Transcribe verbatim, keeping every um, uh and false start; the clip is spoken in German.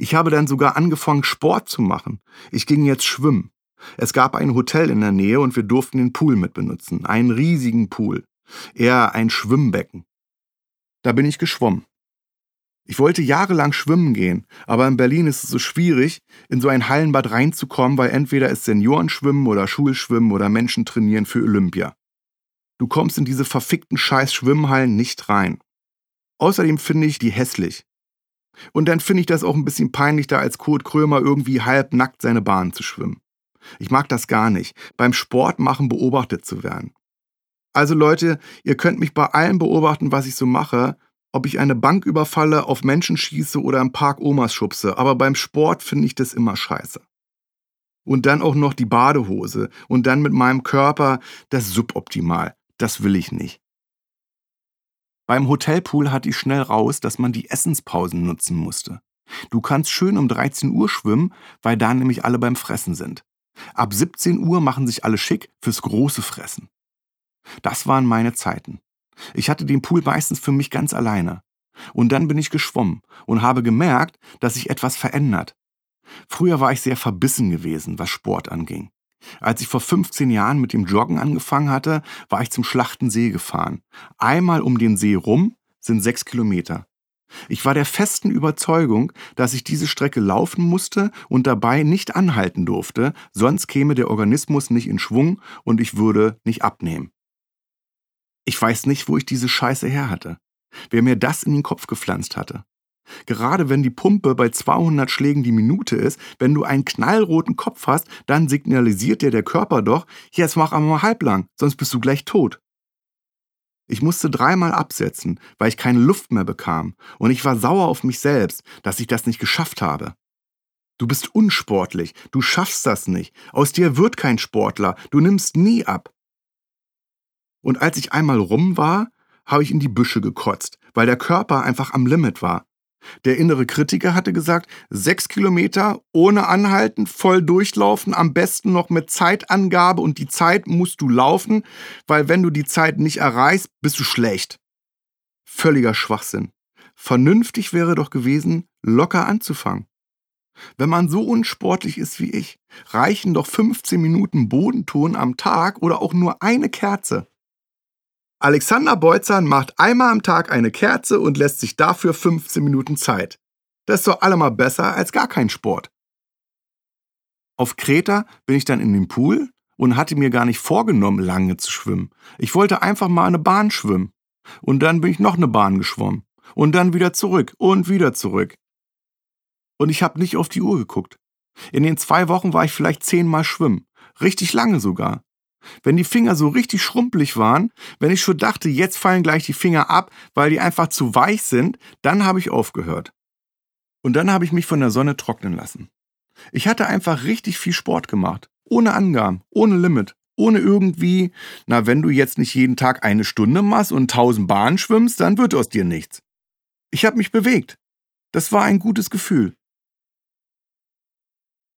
Ich habe dann sogar angefangen, Sport zu machen. Ich ging jetzt schwimmen. Es gab ein Hotel in der Nähe und wir durften den Pool mit benutzen. Einen riesigen Pool. Eher ein Schwimmbecken. Da bin ich geschwommen. Ich wollte jahrelang schwimmen gehen, aber in Berlin ist es so schwierig, in so ein Hallenbad reinzukommen, weil entweder ist Seniorenschwimmen oder Schulschwimmen oder Menschen trainieren für Olympia. Du kommst in diese verfickten scheiß Schwimmhallen nicht rein. Außerdem finde ich die hässlich. Und dann finde ich das auch ein bisschen peinlich, da als Kurt Krömer irgendwie halbnackt seine Bahn zu schwimmen. Ich mag das gar nicht, beim Sport machen beobachtet zu werden. Also Leute, ihr könnt mich bei allem beobachten, was ich so mache, ob ich eine Bank überfalle, auf Menschen schieße oder im Park Omas schubse, aber beim Sport finde ich das immer scheiße. Und dann auch noch die Badehose und dann mit meinem Körper, das ist suboptimal, das will ich nicht. Beim Hotelpool hatte ich schnell raus, dass man die Essenspausen nutzen musste. Du kannst schön um dreizehn Uhr schwimmen, weil da nämlich alle beim Fressen sind. Ab siebzehn Uhr machen sich alle schick fürs große Fressen. Das waren meine Zeiten. Ich hatte den Pool meistens für mich ganz alleine. Und dann bin ich geschwommen und habe gemerkt, dass sich etwas verändert. Früher war ich sehr verbissen gewesen, was Sport anging. Als ich vor fünfzehn Jahren mit dem Joggen angefangen hatte, war ich zum Schlachtensee gefahren. Einmal um den See rum sind sechs Kilometer. Ich war der festen Überzeugung, dass ich diese Strecke laufen musste und dabei nicht anhalten durfte, sonst käme der Organismus nicht in Schwung und ich würde nicht abnehmen. Ich weiß nicht, wo ich diese Scheiße her hatte. Wer mir das in den Kopf gepflanzt hatte. Gerade wenn die Pumpe bei zweihundert Schlägen die Minute ist, wenn du einen knallroten Kopf hast, dann signalisiert dir der Körper doch, jetzt mach aber mal halblang, sonst bist du gleich tot. Ich musste dreimal absetzen, weil ich keine Luft mehr bekam und ich war sauer auf mich selbst, dass ich das nicht geschafft habe. Du bist unsportlich, du schaffst das nicht, aus dir wird kein Sportler, du nimmst nie ab. Und als ich einmal rum war, habe ich in die Büsche gekotzt, weil der Körper einfach am Limit war. Der innere Kritiker hatte gesagt, sechs Kilometer ohne Anhalten, voll durchlaufen, am besten noch mit Zeitangabe und die Zeit musst du laufen, weil wenn du die Zeit nicht erreichst, bist du schlecht. Völliger Schwachsinn. Vernünftig wäre doch gewesen, locker anzufangen. Wenn man so unsportlich ist wie ich, reichen doch fünfzehn Minuten Bodenton am Tag oder auch nur eine Kerze. Alexander Beutzahn macht einmal am Tag eine Kerze und lässt sich dafür fünfzehn Minuten Zeit. Das ist doch allemal besser als gar kein Sport. Auf Kreta bin ich dann in den Pool und hatte mir gar nicht vorgenommen, lange zu schwimmen. Ich wollte einfach mal eine Bahn schwimmen. Und dann bin ich noch eine Bahn geschwommen. Und dann wieder zurück und wieder zurück. Und ich habe nicht auf die Uhr geguckt. In den zwei Wochen war ich vielleicht zehnmal schwimmen. Richtig lange sogar. Wenn die Finger so richtig schrumpelig waren, wenn ich schon dachte, jetzt fallen gleich die Finger ab, weil die einfach zu weich sind, dann habe ich aufgehört. Und dann habe ich mich von der Sonne trocknen lassen. Ich hatte einfach richtig viel Sport gemacht. Ohne Angaben, ohne Limit, ohne irgendwie, na, wenn du jetzt nicht jeden Tag eine Stunde machst und tausend Bahnen schwimmst, dann wird aus dir nichts. Ich habe mich bewegt. Das war ein gutes Gefühl.